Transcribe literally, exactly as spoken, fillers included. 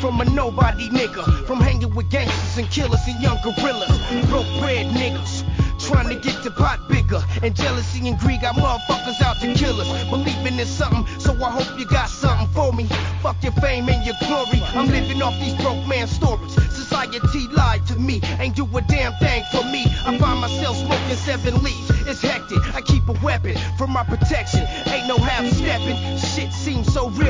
from a nobody nigga, from hanging with gangsters and killers and young gorillas. Broke bread niggas, trying to get the pot bigger. And jealousy and greed got motherfuckers out to kill us. Believing in something, so I hope you got something for me. Fuck your fame and your glory, I'm living off these broke man stories. Society lied to me, ain't do a damn thing for me. I find myself smoking seven leaves, it's hectic. I keep a weapon for my protection, ain't no half stepping. Shit seems so real.